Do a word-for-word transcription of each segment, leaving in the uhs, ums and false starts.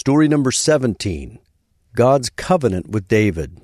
Story number seventeen, God's Covenant with David.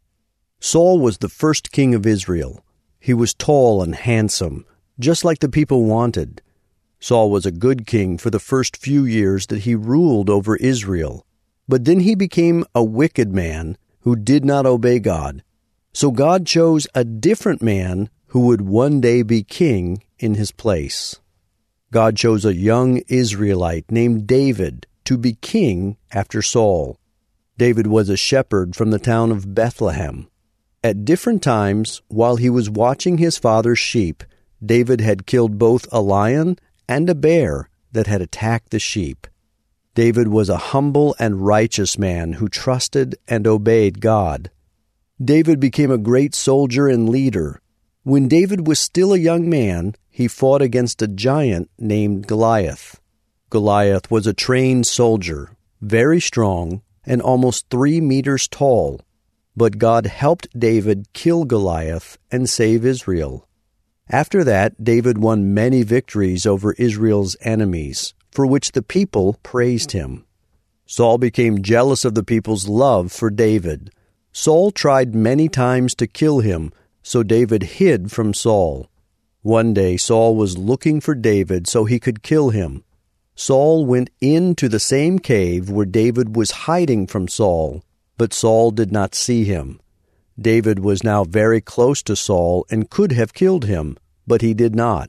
Saul was the first king of Israel. He was tall and handsome, just like the people wanted. Saul was a good king for the first few years that he ruled over Israel. But then he became a wicked man who did not obey God. So God chose a different man who would one day be king in his place. God chose a young Israelite named David to be king after Saul. David was a shepherd from the town of Bethlehem. At different times, while he was watching his father's sheep, David had killed both a lion and a bear that had attacked the sheep. David was a humble and righteous man who trusted and obeyed God. David became a great soldier and leader. When David was still a young man, he fought against a giant named Goliath. Goliath was a trained soldier, very strong, and almost three meters tall. But God helped David kill Goliath and save Israel. After that, David won many victories over Israel's enemies, for which the people praised him. Saul became jealous of the people's love for David. Saul tried many times to kill him, so David hid from Saul. One day Saul was looking for David so he could kill him. Saul went into the same cave where David was hiding from Saul, but Saul did not see him. David was now very close to Saul and could have killed him, but he did not.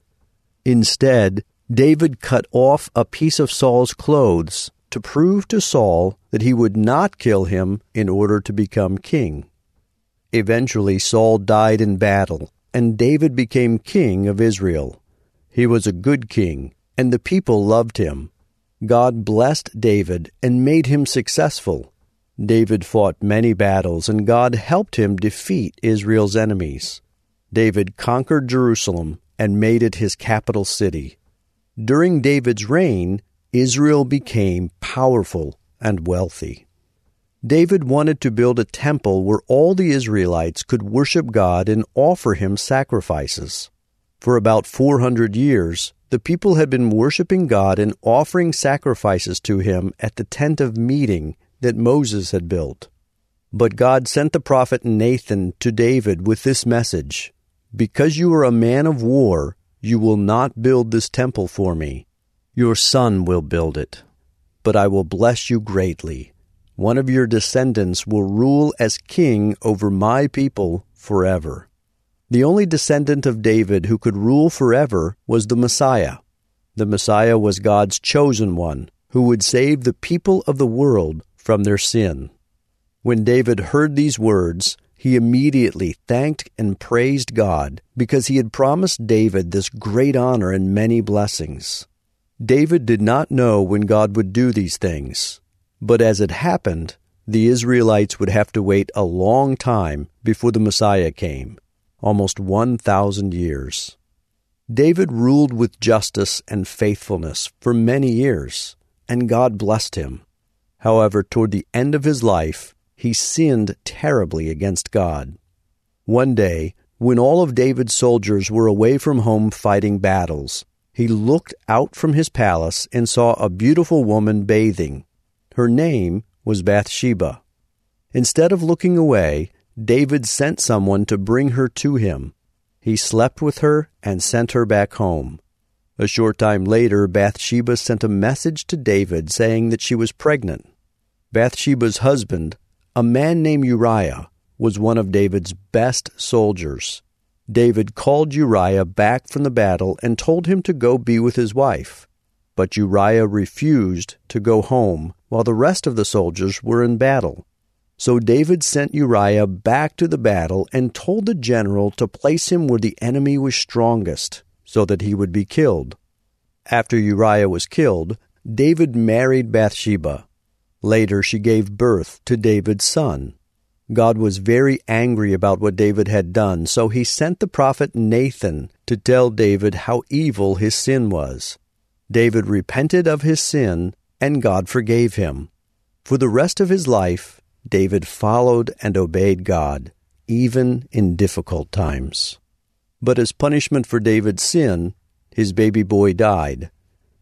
Instead, David cut off a piece of Saul's clothes to prove to Saul that he would not kill him in order to become king. Eventually, Saul died in battle, and David became king of Israel. He was a good king, and the people loved him. God blessed David and made him successful. David fought many battles, and God helped him defeat Israel's enemies. David conquered Jerusalem and made it his capital city. During David's reign, Israel became powerful and wealthy. David wanted to build a temple where all the Israelites could worship God and offer him sacrifices. For about four hundred years, the people had been worshiping God and offering sacrifices to him at the tent of meeting that Moses had built. But God sent the prophet Nathan to David with this message: "Because you are a man of war, you will not build this temple for me. Your son will build it. But I will bless you greatly. One of your descendants will rule as king over my people forever." The only descendant of David who could rule forever was the Messiah. The Messiah was God's chosen one, who would save the people of the world from their sin. When David heard these words, he immediately thanked and praised God because he had promised David this great honor and many blessings. David did not know when God would do these things, but as it happened, the Israelites would have to wait a long time before the Messiah came, almost one thousand years. David ruled with justice and faithfulness for many years, and God blessed him. However, toward the end of his life, he sinned terribly against God. One day, when all of David's soldiers were away from home fighting battles, he looked out from his palace and saw a beautiful woman bathing. Her name was Bathsheba. Instead of looking away, David sent someone to bring her to him. He slept with her and sent her back home. A short time later, Bathsheba sent a message to David saying that she was pregnant. Bathsheba's husband, a man named Uriah, was one of David's best soldiers. David called Uriah back from the battle and told him to go be with his wife. But Uriah refused to go home while the rest of the soldiers were in battle. So David sent Uriah back to the battle and told the general to place him where the enemy was strongest, so that he would be killed. After Uriah was killed, David married Bathsheba. Later she gave birth to David's son. God was very angry about what David had done, so he sent the prophet Nathan to tell David how evil his sin was. David repented of his sin, and God forgave him. For the rest of his life, David followed and obeyed God, even in difficult times. But as punishment for David's sin, his baby boy died.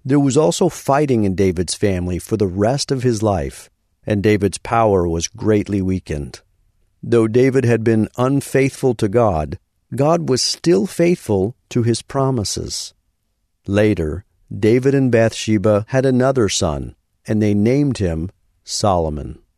There was also fighting in David's family for the rest of his life, and David's power was greatly weakened. Though David had been unfaithful to God, God was still faithful to his promises. Later, David and Bathsheba had another son, and they named him Solomon.